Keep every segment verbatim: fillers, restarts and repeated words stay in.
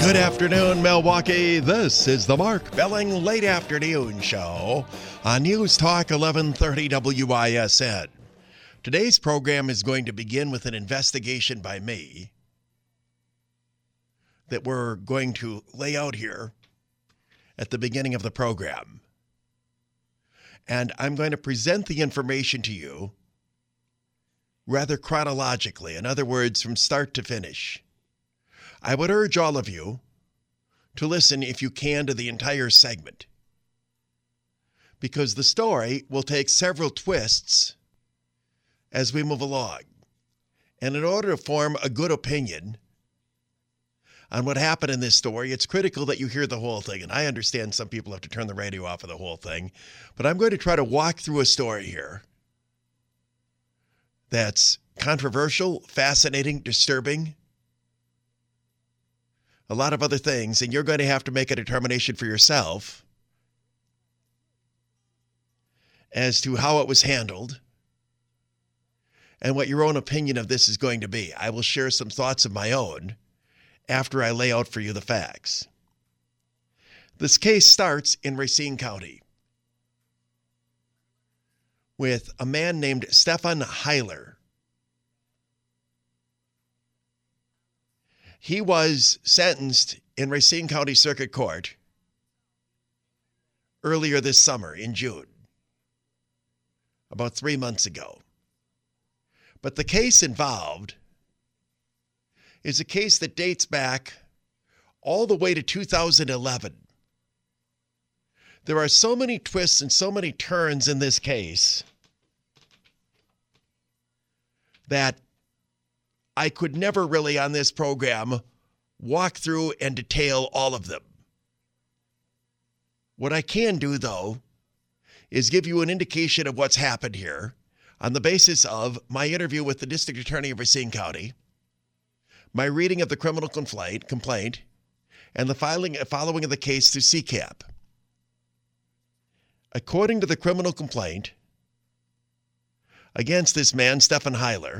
Good afternoon, Milwaukee. This is the Mark Belling Late Afternoon Show on News Talk eleven thirty W I S N. Today's program is going to begin with an investigation by me that we're going to lay out here at the beginning of the program. And I'm going to present the information to you rather chronologically. In other words, from start to finish. I would urge all of you to listen, if you can, to the entire segment, because the story will take several twists as we move along. And in order to form a good opinion on what happened in this story, it's critical that you hear the whole thing. And I understand some people have to turn the radio off of the whole thing, but I'm going to try to walk through a story here that's controversial, fascinating, disturbing, a lot of other things, and you're going to have to make a determination for yourself as to how it was handled and what your own opinion of this is going to be. I will share some thoughts of my own after I lay out for you the facts. This case starts in Racine County with a man named Stefan Heiler. He was sentenced in Racine County Circuit Court earlier this summer in June, about three months ago. But the case involved is a case that dates back all the way to two thousand eleven. There are so many twists and so many turns in this case that I could never really on this program walk through and detail all of them. What I can do, though, is give you an indication of what's happened here on the basis of my interview with the District Attorney of Racine County, my reading of the criminal complaint, complaint and the filing, following of the case through C C A P. According to the criminal complaint against this man, Stefan Heiler,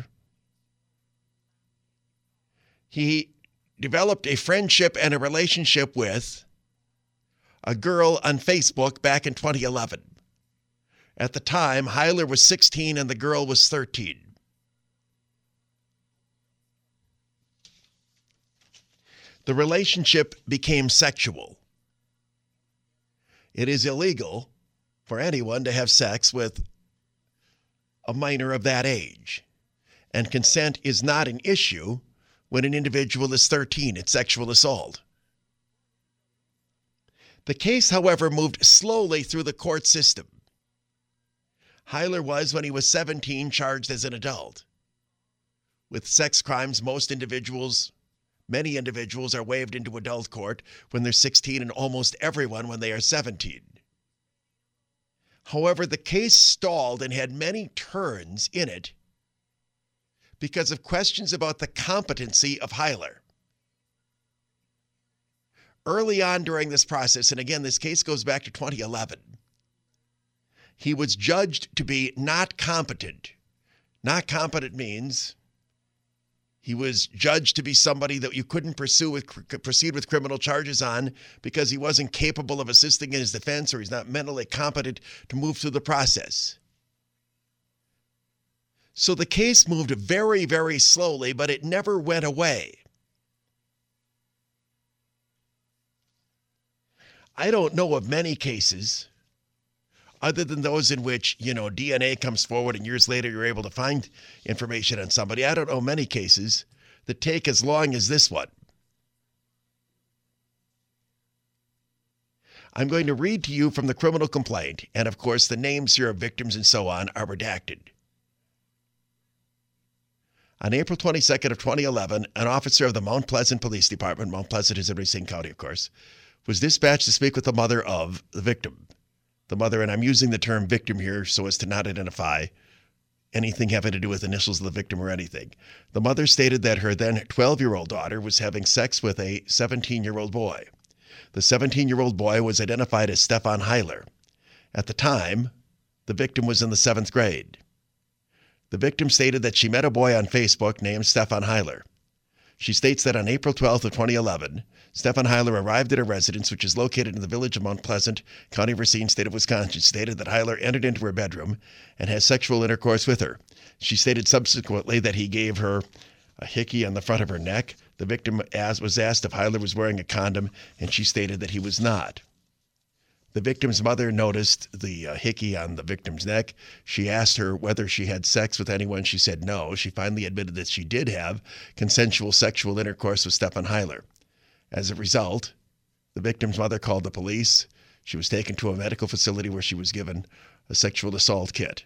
he developed a friendship and a relationship with a girl on Facebook back in twenty eleven. At the time, Heiler was sixteen and the girl was thirteen. The relationship became sexual. It is illegal for anyone to have sex with a minor of that age, and consent is not an issue when an individual is thirteen. It's sexual assault. The case, however, moved slowly through the court system. Heiler was, when he was seventeen, charged as an adult. With sex crimes, most individuals, many individuals are waived into adult court when they're sixteen, and almost everyone when they are seventeen. However, the case stalled and had many turns in it because of questions about the competency of Heiler. Early on during this process, and again, this case goes back to twenty eleven, he was judged to be not competent. Not competent means he was judged to be somebody that you couldn't pursue with, proceed with criminal charges on because he wasn't capable of assisting in his defense, or he's not mentally competent to move through the process. So the case moved very, very slowly, but it never went away. I don't know of many cases, other than those in which, you know, D N A comes forward and years later you're able to find information on somebody. I don't know many cases that take as long as this one. I'm going to read to you from the criminal complaint, and of course the names here of victims and so on are redacted. On April twenty-second of twenty eleven, an officer of the Mount Pleasant Police Department, Mount Pleasant is in Racine County, of course, was dispatched to speak with the mother of the victim. The mother, and I'm using the term victim here so as to not identify anything having to do with initials of the victim or anything. The mother stated that her then twelve-year-old daughter was having sex with a seventeen-year-old boy. The seventeen-year-old boy was identified as Stefan Heiler. At the time, the victim was in the seventh grade. The victim stated that she met a boy on Facebook named Stefan Heiler. She states that on April twelfth of twenty eleven, Stefan Heiler arrived at her residence, which is located in the village of Mount Pleasant, County of Racine, state of Wisconsin. She stated that Heiler entered into her bedroom and has sexual intercourse with her. She stated subsequently that he gave her a hickey on the front of her neck. The victim as was asked if Heiler was wearing a condom, and she stated that he was not. The victim's mother noticed the uh, hickey on the victim's neck. She asked her whether she had sex with anyone. She said no. She finally admitted that she did have consensual sexual intercourse with Stefan Heiler. As a result, the victim's mother called the police. She was taken to a medical facility where she was given a sexual assault kit.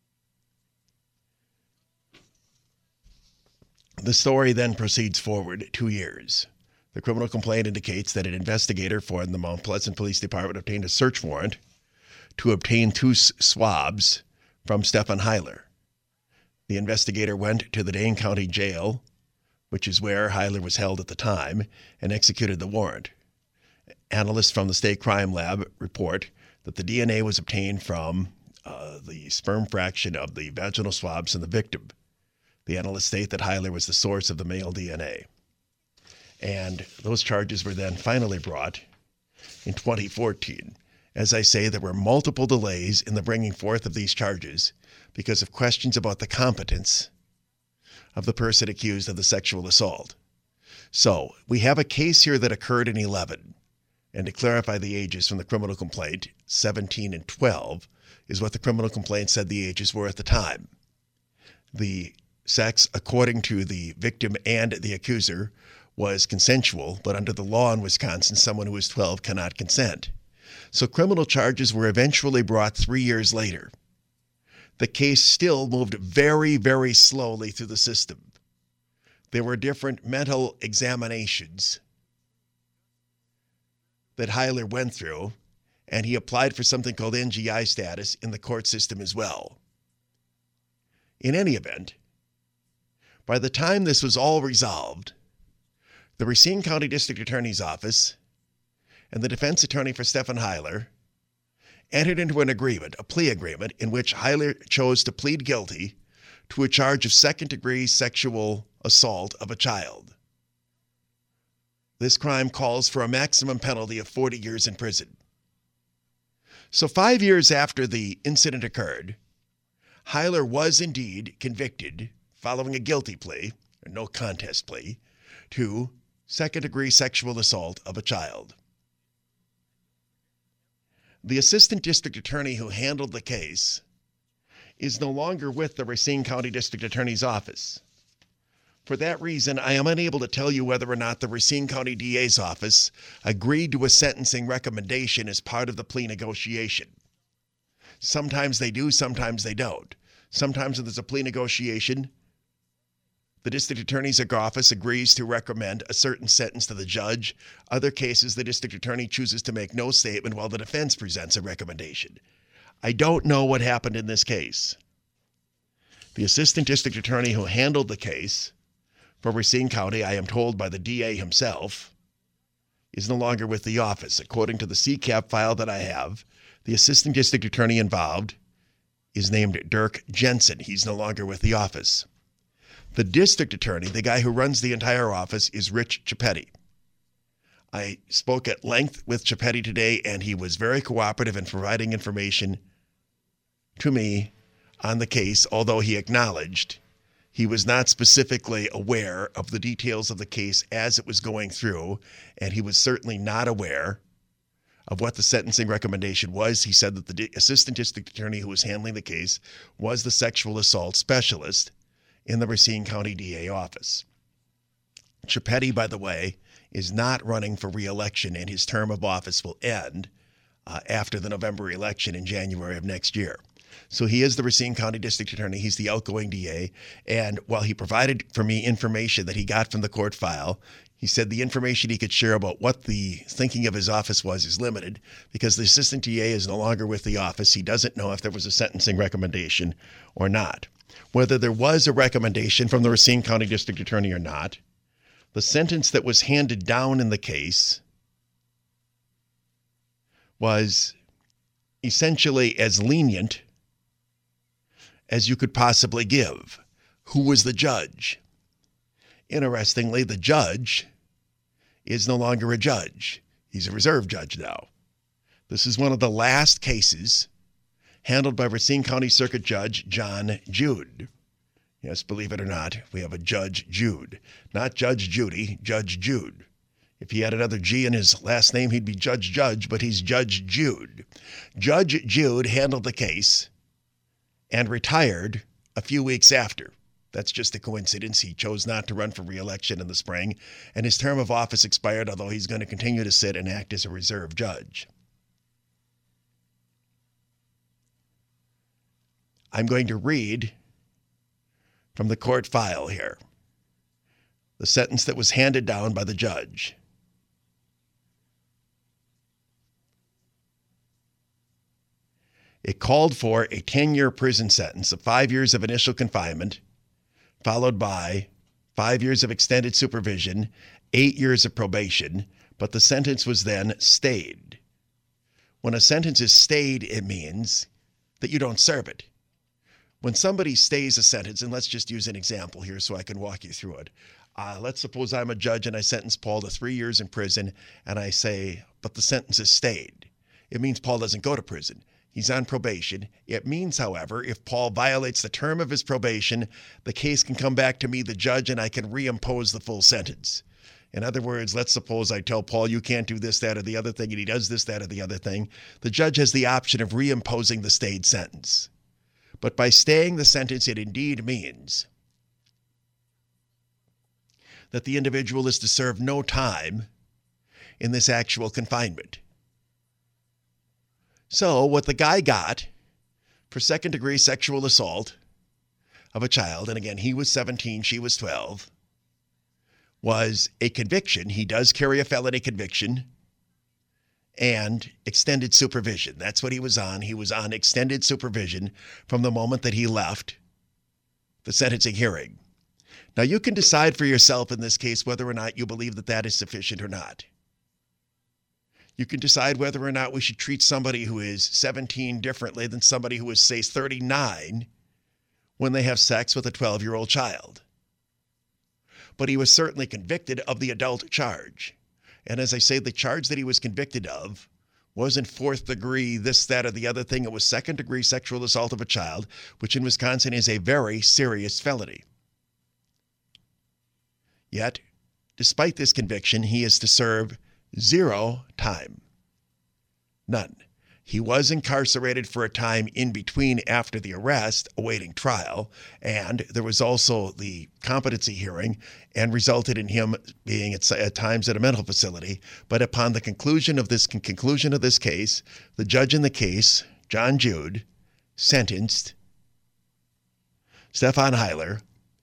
The story then proceeds forward two years. The criminal complaint indicates that an investigator for the Mount Pleasant Police Department obtained a search warrant to obtain two swabs from Stefan Heiler. The investigator went to the Dane County Jail, which is where Heiler was held at the time, and executed the warrant. Analysts from the State Crime Lab report that the D N A was obtained from uh, the sperm fraction of the vaginal swabs in the victim. The analysts state that Heiler was the source of the male D N A. And those charges were then finally brought in twenty fourteen. As I say, there were multiple delays in the bringing forth of these charges because of questions about the competence of the person accused of the sexual assault. So we have a case here that occurred in eleven. And to clarify the ages from the criminal complaint, seventeen and twelve is what the criminal complaint said the ages were at the time. The sex, according to the victim and the accuser, was consensual, but under the law in Wisconsin, someone who is twelve cannot consent. So criminal charges were eventually brought three years later. The case still moved very, very slowly through the system. There were different mental examinations that Heiler went through, and he applied for something called N G I status in the court system as well. In any event, by the time this was all resolved, the Racine County District Attorney's Office and the defense attorney for Stefan Heiler entered into an agreement, a plea agreement, in which Heiler chose to plead guilty to a charge of second-degree sexual assault of a child. This crime calls for a maximum penalty of forty years in prison. So five years after the incident occurred, Heiler was indeed convicted, following a guilty plea, or no contest plea, to second-degree sexual assault of a child. The assistant district attorney who handled the case is no longer with the Racine County District Attorney's Office. For that reason, I am unable to tell you whether or not the Racine County D A's office agreed to a sentencing recommendation as part of the plea negotiation. Sometimes they do, sometimes they don't. Sometimes when there's a plea negotiation, the district attorney's office agrees to recommend a certain sentence to the judge. Other cases, the district attorney chooses to make no statement while the defense presents a recommendation. I don't know what happened in this case. The assistant district attorney who handled the case for Racine County, I am told by the D A himself, is no longer with the office. According to the C CAP file that I have, the assistant district attorney involved is named Dirk Jensen. He's no longer with the office. The district attorney, the guy who runs the entire office, is Rich Chiappetti. I spoke at length with Chiappetti today, and he was very cooperative in providing information to me on the case, although he acknowledged he was not specifically aware of the details of the case as it was going through, and he was certainly not aware of what the sentencing recommendation was. He said that the assistant district attorney who was handling the case was the sexual assault specialist in the Racine County D A office. Chiappetti, by the way, is not running for re-election, and his term of office will end uh, after the November election in January of next year. So he is the Racine County District Attorney. He's the outgoing D A. And while he provided for me information that he got from the court file, he said the information he could share about what the thinking of his office was is limited because the assistant D A is no longer with the office. He doesn't know if there was a sentencing recommendation or not. Whether there was a recommendation from the Racine County District Attorney or not, the sentence that was handed down in the case was essentially as lenient as you could possibly give. Who was the judge? Interestingly, the judge is no longer a judge. He's a reserve judge now. This is one of the last cases handled by Racine County Circuit Judge John Jude. Yes, believe it or not, we have a Judge Jude. Not Judge Judy, Judge Jude. If he had another G in his last name, he'd be Judge Judge, but he's Judge Jude. Judge Jude handled the case and retired a few weeks after. That's just a coincidence. He chose not to run for re-election in the spring, and his term of office expired, although he's going to continue to sit and act as a reserve judge. I'm going to read from the court file here the sentence that was handed down by the judge. It called for a ten-year prison sentence of five years of initial confinement, followed by five years of extended supervision, eight years of probation, but the sentence was then stayed. When a sentence is stayed, it means that you don't serve it. When somebody stays a sentence, and let's just use an example here so I can walk you through it. Uh, let's suppose I'm a judge and I sentence Paul to three years in prison, and I say, but the sentence is stayed. It means Paul doesn't go to prison. He's on probation. It means, however, if Paul violates the term of his probation, the case can come back to me, the judge, and I can reimpose the full sentence. In other words, let's suppose I tell Paul, you can't do this, that, or the other thing, and he does this, that, or the other thing. The judge has the option of reimposing the stayed sentence. But by staying the sentence, it indeed means that the individual is to serve no time in this actual confinement. So what the guy got for second-degree sexual assault of a child, and again, he was seventeen, she was twelve, was a conviction. He does carry a felony conviction and extended supervision. That's what he was on. He was on extended supervision from the moment that he left the sentencing hearing. Now, you can decide for yourself in this case whether or not you believe that that is sufficient or not. You can decide whether or not we should treat somebody who is seventeen differently than somebody who is, say, thirty-nine when they have sex with a twelve-year-old child. But he was certainly convicted of the adult charge. And as I say, the charge that he was convicted of wasn't fourth degree, this, that, or the other thing. It was second-degree sexual assault of a child, which in Wisconsin is a very serious felony. Yet, despite this conviction, he is to serve zero time. None. He was incarcerated for a time in between after the arrest, awaiting trial, and there was also the competency hearing and resulted in him being at, at times at a mental facility. But upon the conclusion of this conclusion of this case, the judge in the case, John Jude, sentenced Stefan Heiler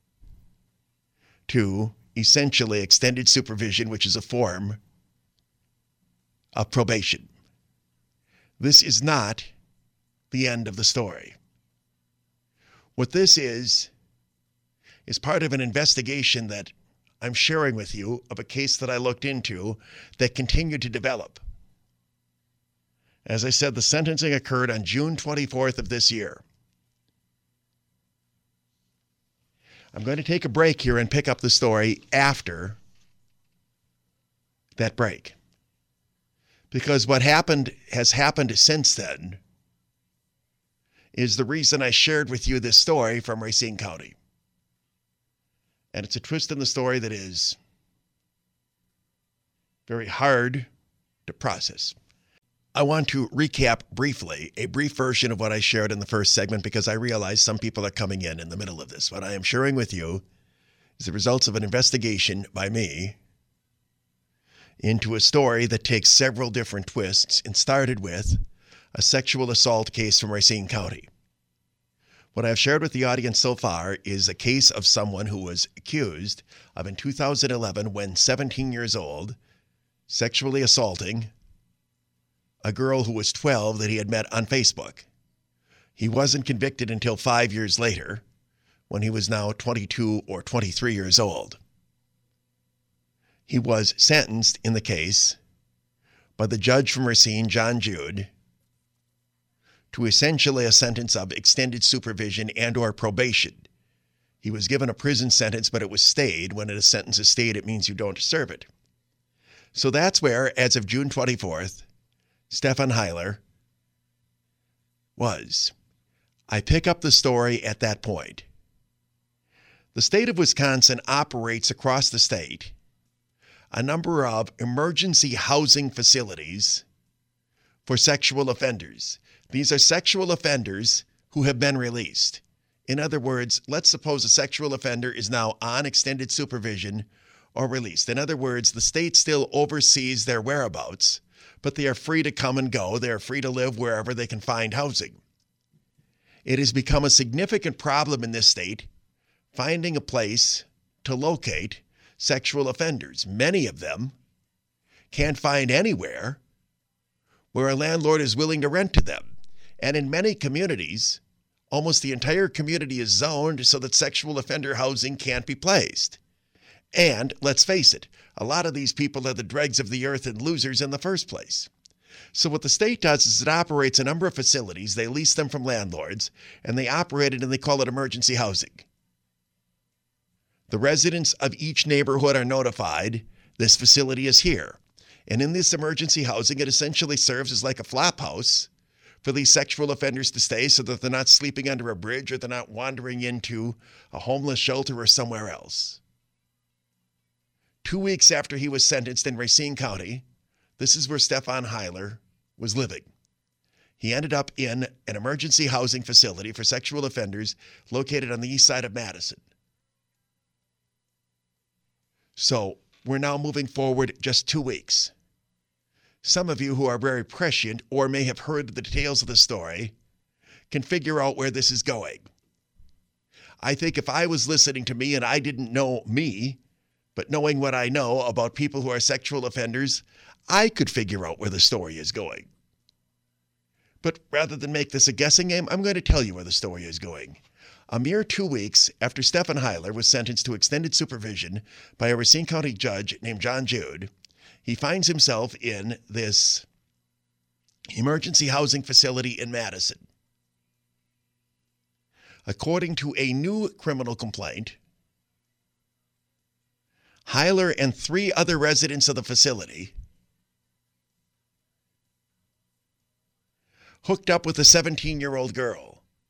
to essentially extended supervision, which is a form of probation. This is not the end of the story. What this is, is part of an investigation that I'm sharing with you of a case that I looked into that continued to develop. As I said, the sentencing occurred on June twenty-fourth of this year. I'm going to take a break here and pick up the story after that break. Because what happened has happened since then is the reason I shared with you this story from Racine County. And it's a twist in the story that is very hard to process. I want to recap briefly, a brief version of what I shared in the first segment, because I realize some people are coming in in the middle of this. What I am sharing with you is the results of an investigation by me into a story that takes several different twists and started with a sexual assault case from Racine County. What I've shared with the audience so far is a case of someone who was accused of, in two thousand eleven, when seventeen years old, sexually assaulting a girl who was twelve that he had met on Facebook. He wasn't convicted until five years later, when he was now twenty-two or twenty-three years old. He was sentenced in the case by the judge from Racine, John Jude, to essentially a sentence of extended supervision and or probation. He was given a prison sentence, but it was stayed. When a sentence is stayed, it means you don't serve it. So that's where, as of June twenty-fourth, Stefan Heiler was. I pick up the story at that point. The state of Wisconsin operates across the state a number of emergency housing facilities for sexual offenders. These are sexual offenders who have been released. In other words, let's suppose a sexual offender is now on extended supervision or released. In other words, the state still oversees their whereabouts, but they are free to come and go. They are free to live wherever they can find housing. It has become a significant problem in this state finding a place to locate sexual offenders. Many of them can't find anywhere where a landlord is willing to rent to them. And in many communities, almost the entire community is zoned so that sexual offender housing can't be placed. And let's face it, a lot of these people are the dregs of the earth and losers in the first place. So what the state does is it operates a number of facilities. They lease them from landlords, and they operate it and they call it emergency housing. The residents of each neighborhood are notified this facility is here. And in this emergency housing, it essentially serves as like a flop house for these sexual offenders to stay so that they're not sleeping under a bridge or they're not wandering into a homeless shelter or somewhere else. Two weeks after he was sentenced in Racine County, this is where Stefan Heiler was living. He ended up in an emergency housing facility for sexual offenders located on the east side of Madison. So we're now moving forward just two weeks. Some of you who are very prescient or may have heard the details of the story can figure out where this is going. I think if I was listening to me and I didn't know me, but knowing what I know about people who are sexual offenders, I could figure out where the story is going. But rather than make this a guessing game, I'm going to tell you where the story is going. A mere two weeks after Stefan Heiler was sentenced to extended supervision by a Racine County judge named John Jude, he finds himself in this emergency housing facility in Madison. According to a new criminal complaint, Heiler and three other residents of the facility hooked up with a seventeen-year-old girl.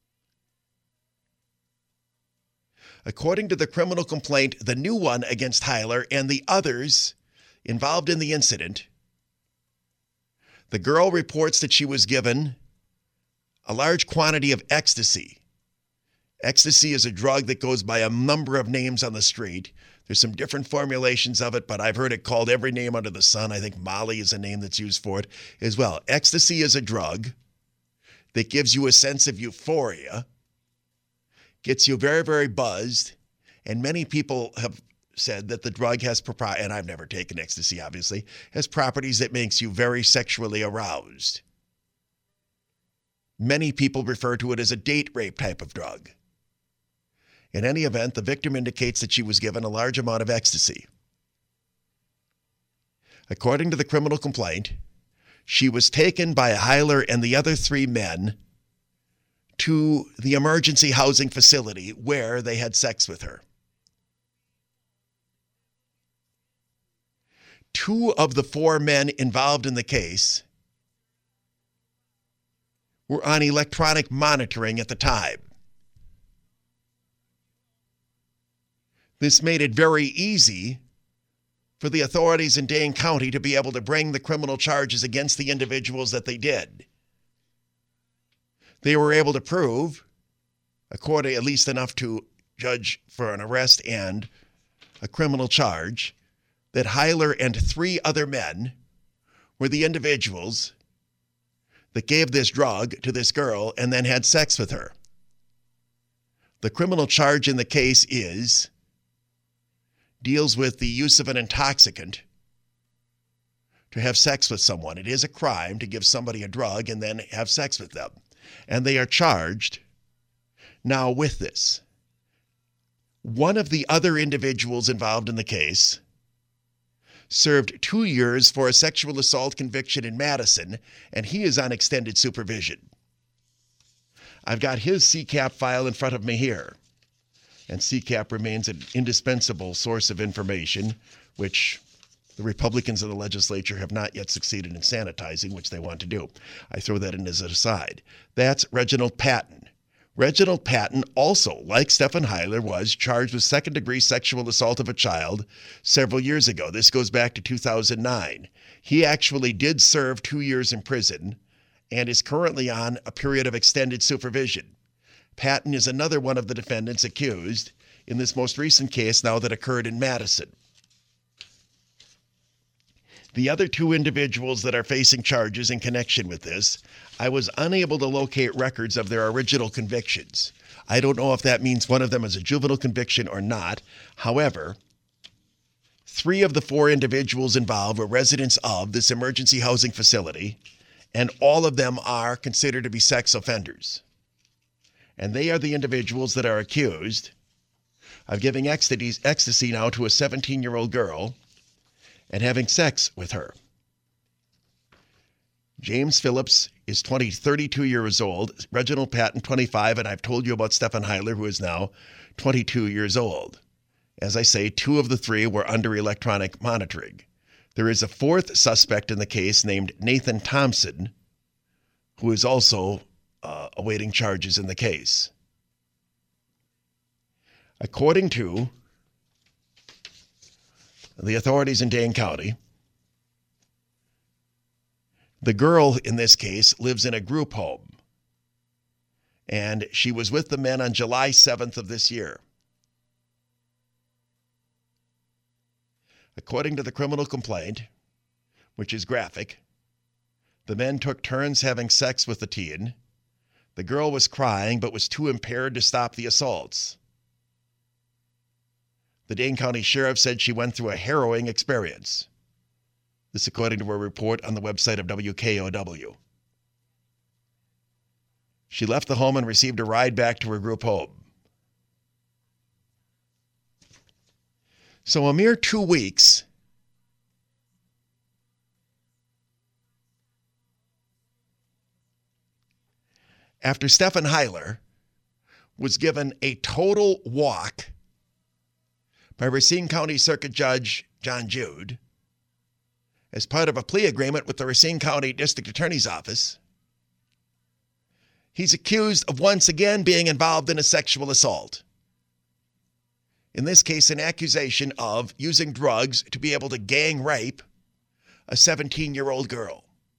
According to the criminal complaint, the new one against Heiler and the others involved in the incident, the girl reports that she was given a large quantity of ecstasy. Ecstasy is a drug that goes by a number of names on the street. There's some different formulations of it, but I've heard it called every name under the sun. I think Molly is a name that's used for it as well. Ecstasy is a drug that gives you a sense of euphoria, gets you very, very buzzed, and many people have said that the drug has properties, and I've never taken ecstasy, obviously, has properties that makes you very sexually aroused. Many people refer to it as a date rape type of drug. In any event, the victim indicates that she was given a large amount of ecstasy. According to the criminal complaint, she was taken by Heiler and the other three men to the emergency housing facility where they had sex with her. Two of the four men involved in the case were on electronic monitoring at the time. This made it very easy for the authorities in Dane County to be able to bring the criminal charges against the individuals that they did. They were able to prove, according at least enough to judge for an arrest and a criminal charge, that Heiler and three other men were the individuals that gave this drug to this girl and then had sex with her. The criminal charge in the case is, deals with the use of an intoxicant to have sex with someone. It is a crime to give somebody a drug and then have sex with them. And they are charged now with this. One of the other individuals involved in the case served two years for a sexual assault conviction in Madison, and he is on extended supervision. I've got his C CAP file in front of me here. and C CAP remains an indispensable source of information, which the Republicans in the legislature have not yet succeeded in sanitizing, which they want to do. I throw that in as an aside. That's Reginald Patton. Reginald Patton also, like Stephen Hyler, was charged with second-degree sexual assault of a child several years ago. This goes back to two thousand nine. He actually did serve two years in prison and is currently on a period of extended supervision. Patton is another one of the defendants accused in this most recent case now that occurred in Madison. The other two individuals that are facing charges in connection with this, I was unable to locate records of their original convictions. I don't know if that means one of them is a juvenile conviction or not. However, three of the four individuals involved were residents of this emergency housing facility, and all of them are considered to be sex offenders. And they are the individuals that are accused of giving ecstasy, ecstasy now to a seventeen-year-old girl and having sex with her. James Phillips is twenty, thirty-two years old, Reginald Patton, twenty-five, and I've told you about Stephen Hyler, who is now twenty-two years old. As I say, two of the three were under electronic monitoring. There is a fourth suspect in the case named Nathan Thompson, who is also uh, awaiting charges in the case. According to the authorities in Dane County, the girl in this case lives in a group home, and she was with the men on July seventh of this year. According to the criminal complaint, which is graphic, the men took turns having sex with the teen. The girl was crying but was too impaired to stop the assaults. The Dane County Sheriff said she went through a harrowing experience. This according to a report on the website of W K O W. She left the home and received a ride back to her group home. So a mere two weeks after Stephen Hyler was given a total walk by Racine County Circuit Judge John Jude as part of a plea agreement with the Racine County District Attorney's Office, he's accused of once again being involved in a sexual assault. In this case, an accusation of using drugs to be able to gang rape a seventeen-year-old girl.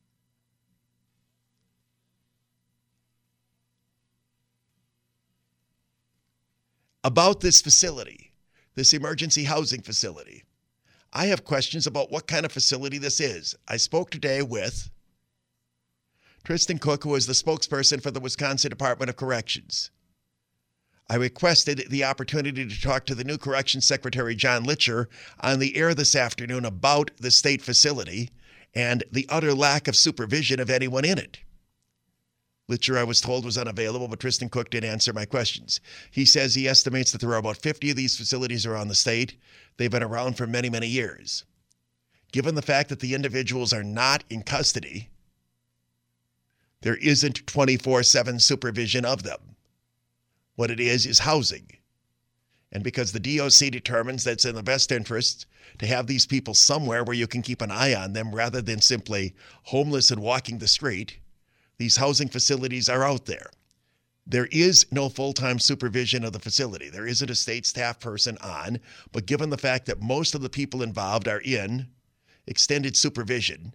About this facility, this emergency housing facility, I have questions about what kind of facility this is. I spoke today with Tristan Cook, who is the spokesperson for the Wisconsin Department of Corrections. I requested the opportunity to talk to the new Corrections Secretary, John Litcher, on the air this afternoon about the state facility and the utter lack of supervision of anyone in it. Litcher, I was told, was unavailable, but Tristan Cook did answer my questions. He says he estimates that there are about fifty of these facilities around the state. They've been around for many, many years. Given the fact that the individuals are not in custody, there isn't twenty-four seven supervision of them. What it is is housing. And because the D O C determines that it's in the best interest to have these people somewhere where you can keep an eye on them rather than simply homeless and walking the street, these housing facilities are out there. There is no full-time supervision of the facility. There isn't a state staff person on, but given the fact that most of the people involved are in extended supervision,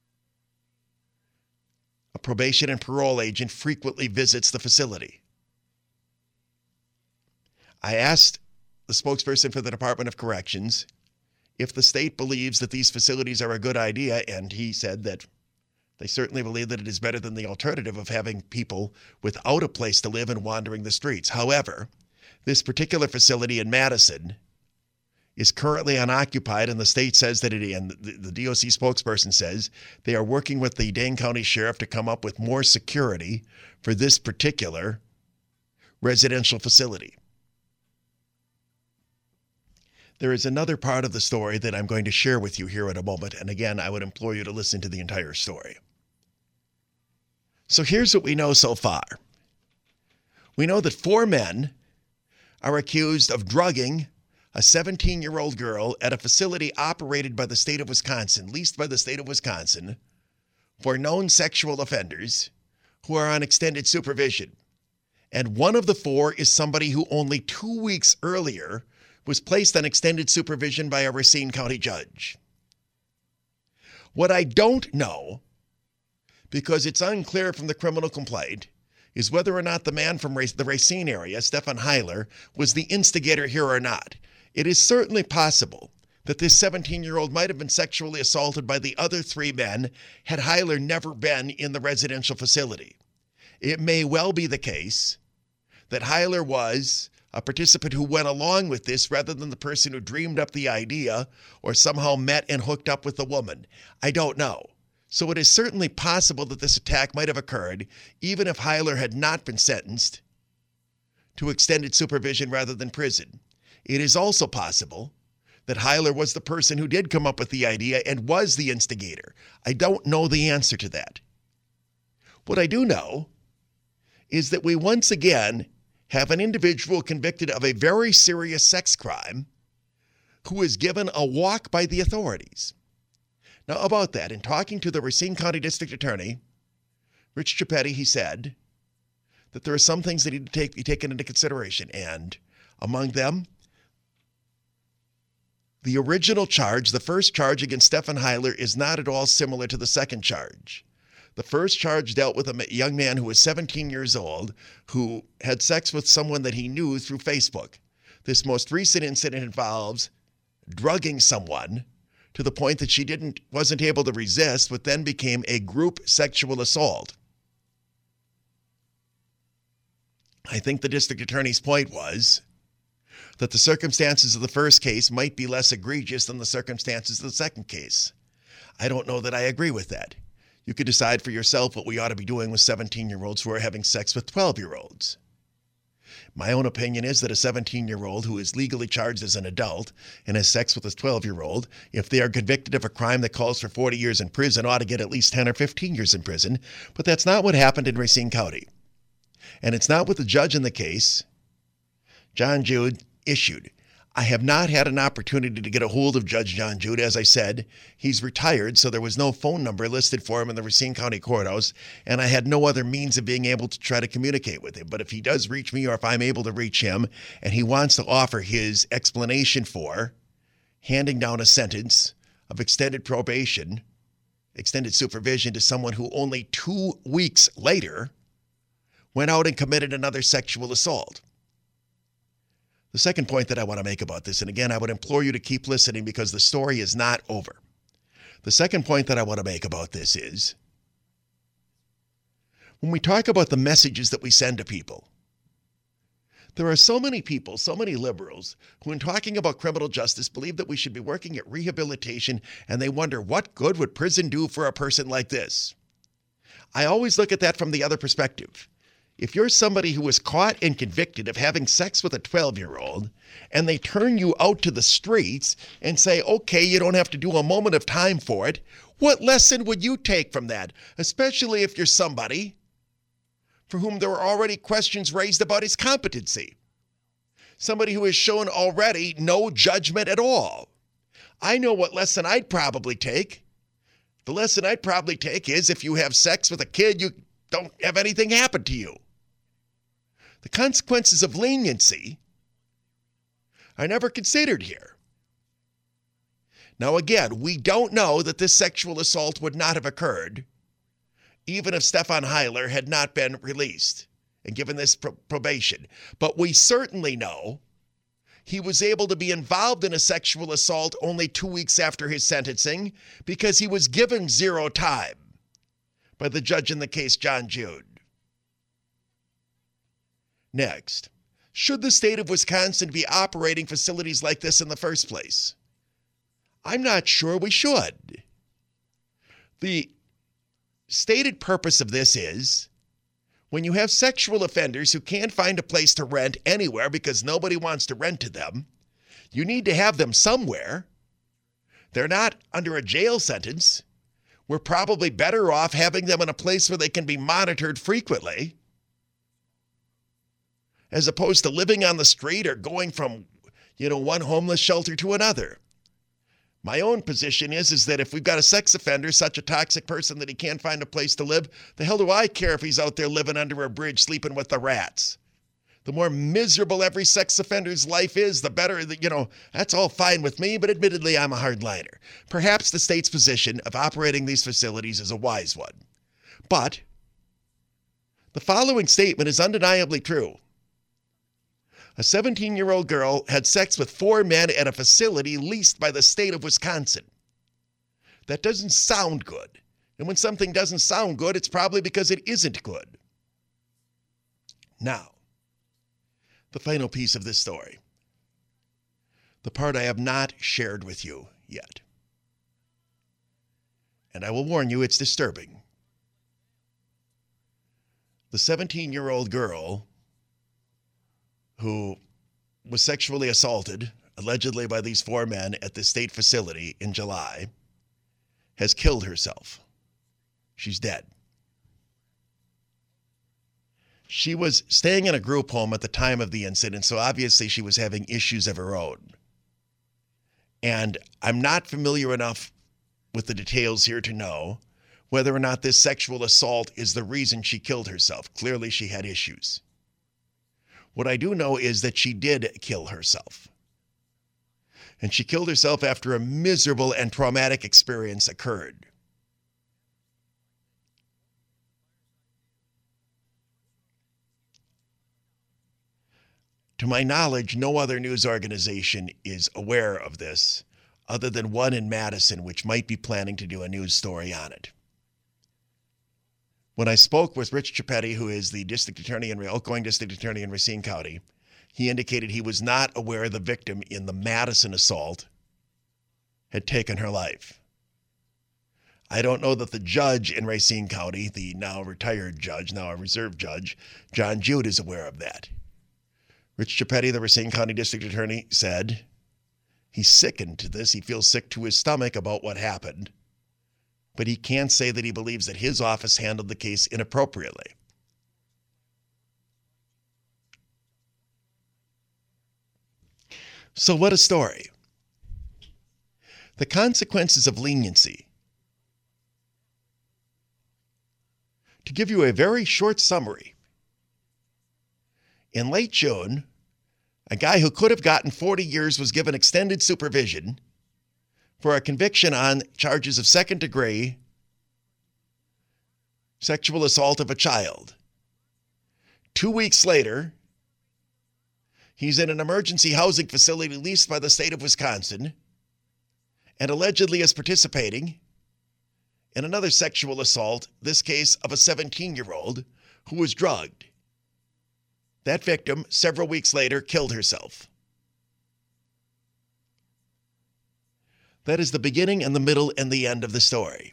a probation and parole agent frequently visits the facility. I asked the spokesperson for the Department of Corrections if the state believes that these facilities are a good idea, and he said that they certainly believe that it is better than the alternative of having people without a place to live and wandering the streets. However, this particular facility in Madison is currently unoccupied, and the state says that it, and the, the D O C spokesperson says they are working with the Dane County Sheriff to come up with more security for this particular residential facility. There is another part of the story that I'm going to share with you here in a moment, and again, I would implore you to listen to the entire story. So here's what we know so far. We know that four men are accused of drugging a seventeen-year-old girl at a facility operated by the state of Wisconsin, leased by the state of Wisconsin, for known sexual offenders who are on extended supervision. And one of the four is somebody who only two weeks earlier was placed on extended supervision by a Racine County judge. What I don't know, because it's unclear from the criminal complaint, is whether or not the man from the Racine area, Stefan Heiler, was the instigator here or not. It is certainly possible that this seventeen-year-old might have been sexually assaulted by the other three men had Heiler never been in the residential facility. It may well be the case that Heiler was a participant who went along with this rather than the person who dreamed up the idea or somehow met and hooked up with the woman. I don't know. So it is certainly possible that this attack might have occurred even if Heiler had not been sentenced to extended supervision rather than prison. It is also possible that Heiler was the person who did come up with the idea and was the instigator. I don't know the answer to that. What I do know is that we once again have an individual convicted of a very serious sex crime who is given a walk by the authorities. Now, about that, in talking to the Racine County District Attorney, Rich Chiappetti, he said that there are some things that need to take, be taken into consideration, and among them, the original charge, the first charge against Stefan Heiler, is not at all similar to the second charge. The first charge dealt with a young man who was seventeen years old who had sex with someone that he knew through Facebook. This most recent incident involves drugging someone to the point that she didn't wasn't able to resist, but then became a group sexual assault. I think the district attorney's point was that the circumstances of the first case might be less egregious than the circumstances of the second case. I don't know that I agree with that. You could decide for yourself what we ought to be doing with seventeen-year-olds who are having sex with twelve-year-olds. My own opinion is that a seventeen-year-old who is legally charged as an adult and has sex with a twelve-year-old, if they are convicted of a crime that calls for forty years in prison, ought to get at least ten or fifteen years in prison. But that's not what happened in Racine County. And it's not what the judge in the case, John Jude, issued. I have not had an opportunity to get a hold of Judge John Jude. As I said, he's retired, so there was no phone number listed for him in the Racine County Courthouse, and I had no other means of being able to try to communicate with him. But if he does reach me, or if I'm able to reach him, and he wants to offer his explanation for handing down a sentence of extended probation, extended supervision to someone who only two weeks later went out and committed another sexual assault. The second point that I want to make about this, and again, I would implore you to keep listening because the story is not over. The second point that I want to make about this is, when we talk about the messages that we send to people, there are so many people, so many liberals, who in talking about criminal justice believe that we should be working at rehabilitation, and they wonder, what good would prison do for a person like this? I always look at that from the other perspective. If you're somebody who was caught and convicted of having sex with a twelve-year-old, and they turn you out to the streets and say, okay, you don't have to do a moment of time for it, what lesson would you take from that? Especially if you're somebody for whom there were already questions raised about his competency. Somebody who has shown already no judgment at all. I know what lesson I'd probably take. The lesson I'd probably take is if you have sex with a kid, you don't have anything happen to you. The consequences of leniency are never considered here. Now, again, we don't know that this sexual assault would not have occurred even if Stefan Heiler had not been released and given this pro- probation. But we certainly know he was able to be involved in a sexual assault only two weeks after his sentencing because he was given zero time by the judge in the case, John Jude. Next, should the state of Wisconsin be operating facilities like this in the first place? I'm not sure we should. The stated purpose of this is when you have sexual offenders who can't find a place to rent anywhere because nobody wants to rent to them, you need to have them somewhere. They're not under a jail sentence. We're probably better off having them in a place where they can be monitored frequently. as opposed to living on the street or going from, you know, one homeless shelter to another. My own position is, is that if we've got a sex offender, such a toxic person that he can't find a place to live, the hell do I care if he's out there living under a bridge, sleeping with the rats? The more miserable every sex offender's life is, the better, you know, that's all fine with me, but admittedly, I'm a hardliner. Perhaps the state's position of operating these facilities is a wise one. But the following statement is undeniably true. A seventeen-year-old girl had sex with four men at a facility leased by the state of Wisconsin. That doesn't sound good. And when something doesn't sound good, it's probably because it isn't good. Now, the final piece of this story. The part I have not shared with you yet. And I will warn you, it's disturbing. The seventeen-year-old girl who was sexually assaulted, allegedly by these four men at the state facility in July, has killed herself. She's dead. She was staying in a group home at the time of the incident, so obviously she was having issues of her own. And I'm not familiar enough with the details here to know whether or not this sexual assault is the reason she killed herself. Clearly, she had issues. What I do know is that she did kill herself. And she killed herself after a miserable and traumatic experience occurred. To my knowledge, no other news organization is aware of this other than one in Madison, which might be planning to do a news story on it. When I spoke with Rich Chiappetti, who is the district attorney in outgoing district attorney in Racine County, he indicated he was not aware the victim in the Madison assault had taken her life. I don't know that the judge in Racine County, the now retired judge, now a reserve judge, John Jude, is aware of that. Rich Chiappetti, the Racine County district attorney, said he's sickened to this. He feels sick to his stomach about what happened. But he can't say that he believes that his office handled the case inappropriately. So what a story. The consequences of leniency. To give you a very short summary, in late June, a guy who could have gotten forty years was given extended supervision for a conviction on charges of second-degree sexual assault of a child. Two weeks later, he's in an emergency housing facility leased by the state of Wisconsin and allegedly is participating in another sexual assault, this case of a seventeen-year-old who was drugged. That victim, several weeks later, killed herself. That is the beginning and the middle and the end of the story.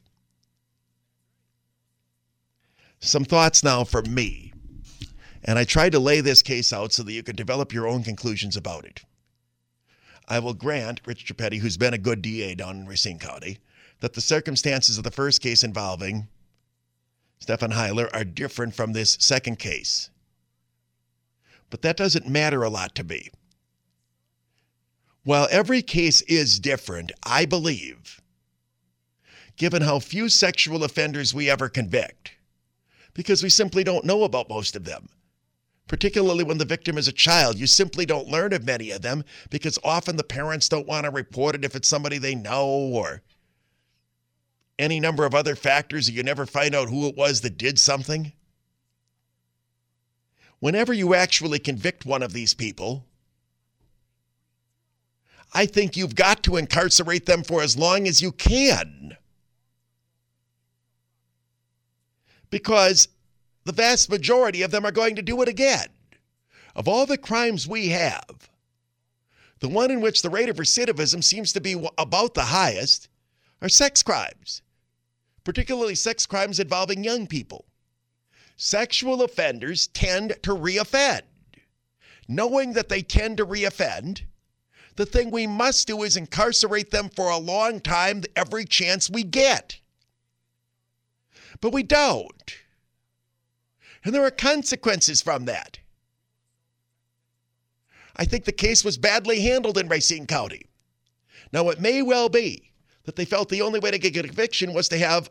Some thoughts now from me. And I tried to lay this case out so that you could develop your own conclusions about it. I will grant Rich Chiappetti, who's been a good D A down in Racine County, that the circumstances of the first case involving Stefan Heiler are different from this second case. But that doesn't matter a lot to me. While every case is different, I believe, given how few sexual offenders we ever convict, because we simply don't know about most of them, particularly when the victim is a child, you simply don't learn of many of them because often the parents don't want to report it if it's somebody they know or any number of other factors, and you never find out who it was that did something. Whenever you actually convict one of these people, I think you've got to incarcerate them for as long as you can. Because the vast majority of them are going to do it again. Of all the crimes we have, the one in which the rate of recidivism seems to be about the highest are sex crimes, particularly sex crimes involving young people. Sexual offenders tend to reoffend. Knowing that they tend to reoffend, the thing we must do is incarcerate them for a long time, every chance we get. But we don't. And there are consequences from that. I think the case was badly handled in Racine County. Now, it may well be that they felt the only way to get a conviction was to have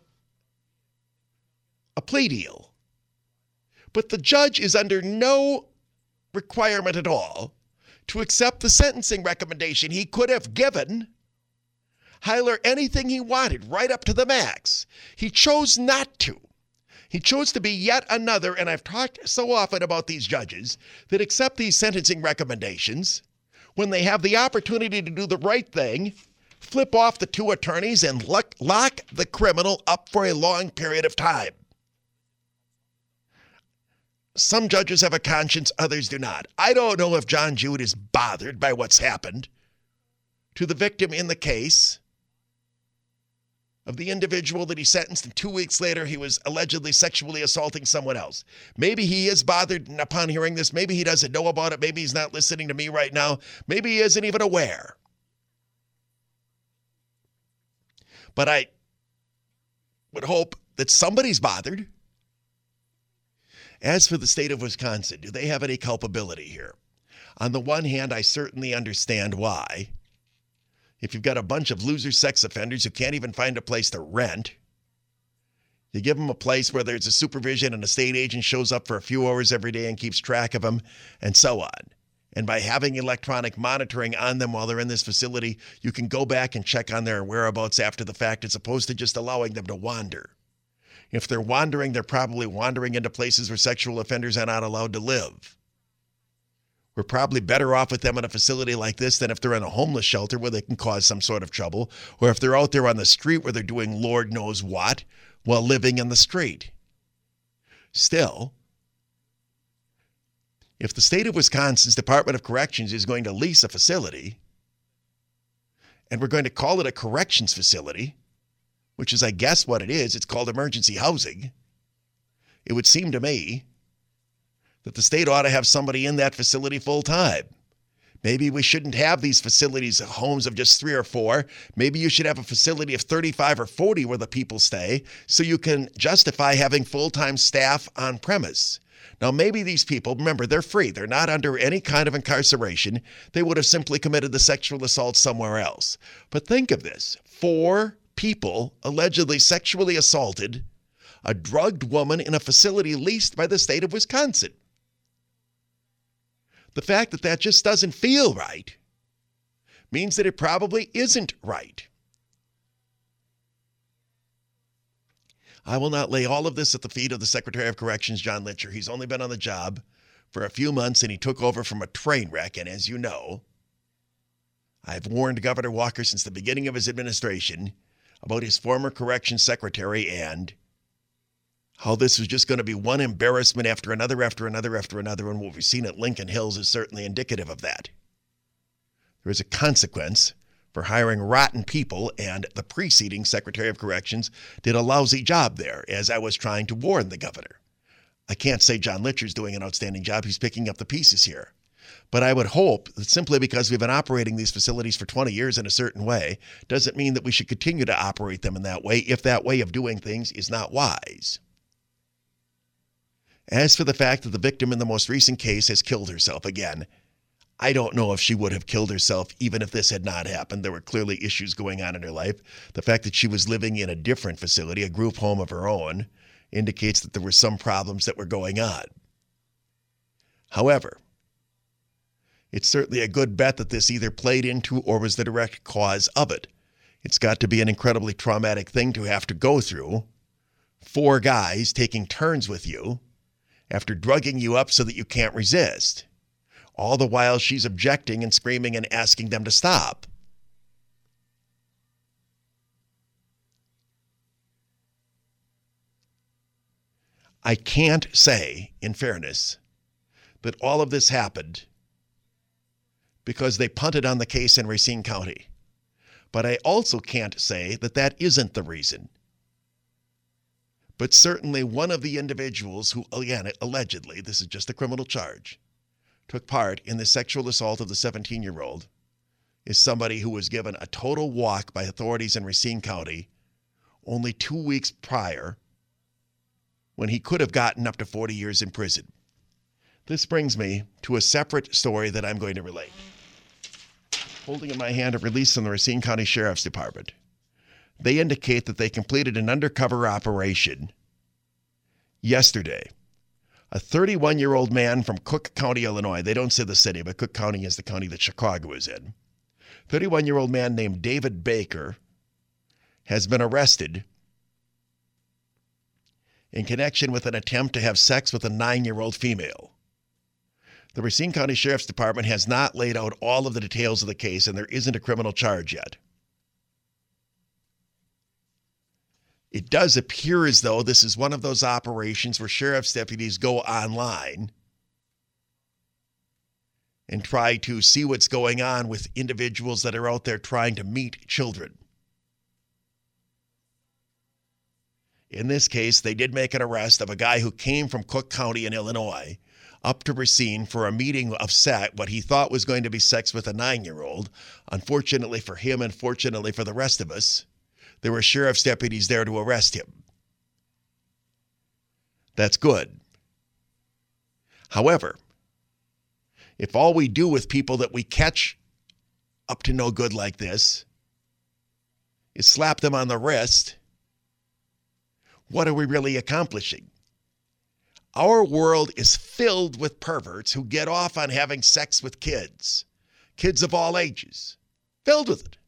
a plea deal. But the judge is under no requirement at all to accept the sentencing recommendation he could have given Hyler anything he wanted, right up to the max. He chose not to. He chose to be yet another, and I've talked so often about these judges that accept these sentencing recommendations when they have the opportunity to do the right thing, flip off the two attorneys, and lock, lock the criminal up for a long period of time. Some judges have a conscience, others do not. I don't know if John Jude is bothered by what's happened to the victim in the case of the individual that he sentenced, and two weeks later he was allegedly sexually assaulting someone else. Maybe he is bothered upon hearing this. Maybe he doesn't know about it. Maybe he's not listening to me right now. Maybe he isn't even aware. But I would hope that somebody's bothered. As for the state of Wisconsin, do they have any culpability here? On the one hand, I certainly understand why. If you've got a bunch of loser sex offenders who can't even find a place to rent, you give them a place where there's a supervision and a state agent shows up for a few hours every day and keeps track of them, and so on. And by having electronic monitoring on them while they're in this facility, you can go back and check on their whereabouts after the fact as opposed to just allowing them to wander. If they're wandering, they're probably wandering into places where sexual offenders are not allowed to live. We're probably better off with them in a facility like this than if they're in a homeless shelter where they can cause some sort of trouble, or if they're out there on the street where they're doing Lord knows what while living in the street. Still, if the state of Wisconsin's Department of Corrections is going to lease a facility, and we're going to call it a corrections facility, which is, I guess, what it is, it's called emergency housing, it would seem to me that the state ought to have somebody in that facility full time. Maybe we shouldn't have these facilities, homes of just three or four. Maybe you should have a facility of thirty-five or forty where the people stay so you can justify having full-time staff on premise. Now, maybe these people, remember, they're free. They're not under any kind of incarceration. They would have simply committed the sexual assault somewhere else. But think of this. Four people allegedly sexually assaulted a drugged woman in a facility leased by the state of Wisconsin. The fact that that just doesn't feel right means that it probably isn't right. I will not lay all of this at the feet of the Secretary of Corrections, John Litcher. He's only been on the job for a few months, and he took over from a train wreck. And as you know, I've warned Governor Walker since the beginning of his administration about his former corrections secretary and how this was just going to be one embarrassment after another, after another, after another, and what we've seen at Lincoln Hills is certainly indicative of that. There is a consequence for hiring rotten people, and the preceding Secretary of Corrections did a lousy job there, as I was trying to warn the governor. I can't say John Litcher's doing an outstanding job. He's picking up the pieces here. But I would hope that simply because we've been operating these facilities for twenty years in a certain way doesn't mean that we should continue to operate them in that way if that way of doing things is not wise. As for the fact that the victim in the most recent case has killed herself again, I don't know if she would have killed herself even if this had not happened. There were clearly issues going on in her life. The fact that she was living in a different facility, a group home of her own, indicates that there were some problems that were going on. However, it's certainly a good bet that this either played into or was the direct cause of it. It's got to be an incredibly traumatic thing to have to go through. Four guys taking turns with you after drugging you up so that you can't resist. All the while she's objecting and screaming and asking them to stop. I can't say, in fairness, that all of this happened because they punted on the case in Racine County. But I also can't say that that isn't the reason. But certainly one of the individuals who, again, allegedly, this is just a criminal charge, took part in the sexual assault of the seventeen-year-old is somebody who was given a total walk by authorities in Racine County only two weeks prior when he could have gotten up to forty years in prison. This brings me to a separate story that I'm going to relate. Holding in my hand a release from the Racine County Sheriff's Department. They indicate that they completed an undercover operation yesterday. A thirty-one-year-old man from Cook County, Illinois. They don't say the city, but Cook County is the county that Chicago is in. thirty-one-year-old man named David Baker has been arrested in connection with an attempt to have sex with a nine-year-old female. The Racine County Sheriff's Department has not laid out all of the details of the case, and there isn't a criminal charge yet. It does appear as though this is one of those operations where sheriff's deputies go online and try to see what's going on with individuals that are out there trying to meet children. In this case, they did make an arrest of a guy who came from Cook County in Illinois up to Racine for a meeting of sex, what he thought was going to be sex with a nine-year-old. Unfortunately for him and fortunately for the rest of us, there were sheriff's deputies there to arrest him. That's good. However, if all we do with people that we catch up to no good like this is slap them on the wrist, what are we really accomplishing? Our world is filled with perverts who get off on having sex with kids, kids of all ages, filled with it.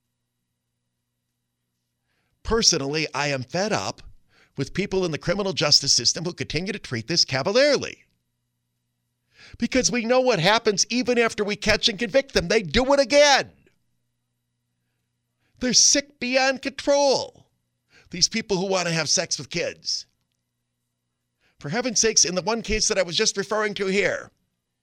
Personally, I am fed up with people in the criminal justice system who continue to treat this cavalierly. Because we know what happens even after we catch and convict them. They do it again. They're sick beyond control. These people who want to have sex with kids. For heaven's sakes, in the one case that I was just referring to here,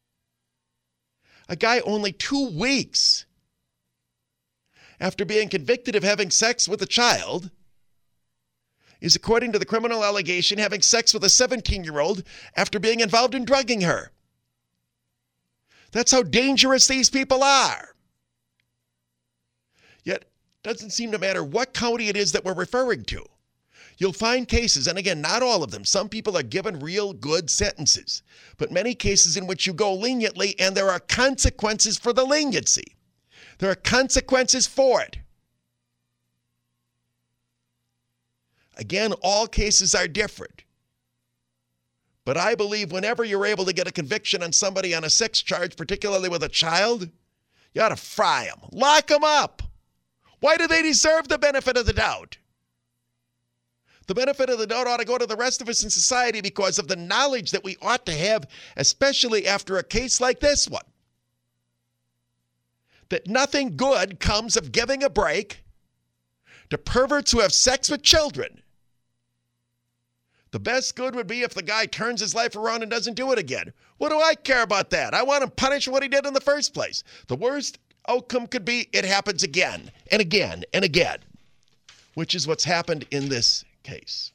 a guy only two weeks after being convicted of having sex with a child is, according to the criminal allegation, having sex with a seventeen-year-old after being involved in drugging her. That's how dangerous these people are. Yet, it doesn't seem to matter what county it is that we're referring to. You'll find cases, and again, not all of them. Some people are given real good sentences, but many cases in which you go leniently, and there are consequences for the leniency. There are consequences for it. Again, all cases are different. But I believe whenever you're able to get a conviction on somebody on a sex charge, particularly with a child, you ought to fry them. Lock them up. Why do they deserve the benefit of the doubt? The benefit of the doubt ought to go to the rest of us in society because of the knowledge that we ought to have, especially after a case like this one. That nothing good comes of giving a break to perverts who have sex with children. The best good would be if the guy turns his life around and doesn't do it again. What do I care about that? I want him punished for what he did in the first place. The worst outcome could be it happens again and again and again, which is what's happened in this case.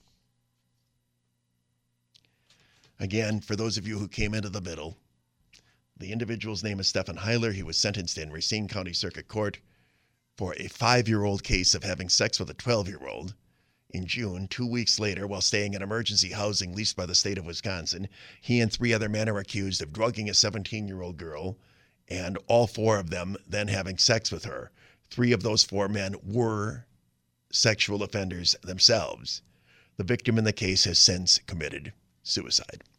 Again, for those of you who came into the middle, the individual's name is Stephen Heiler. He was sentenced in Racine County Circuit Court for a five-year-old case of having sex with a twelve-year-old in June. Two weeks later, while staying in emergency housing leased by the state of Wisconsin, he and three other men are accused of drugging a seventeen-year-old girl, and all four of them then having sex with her. Three of those four men were sexual offenders themselves. The victim in the case has since committed suicide.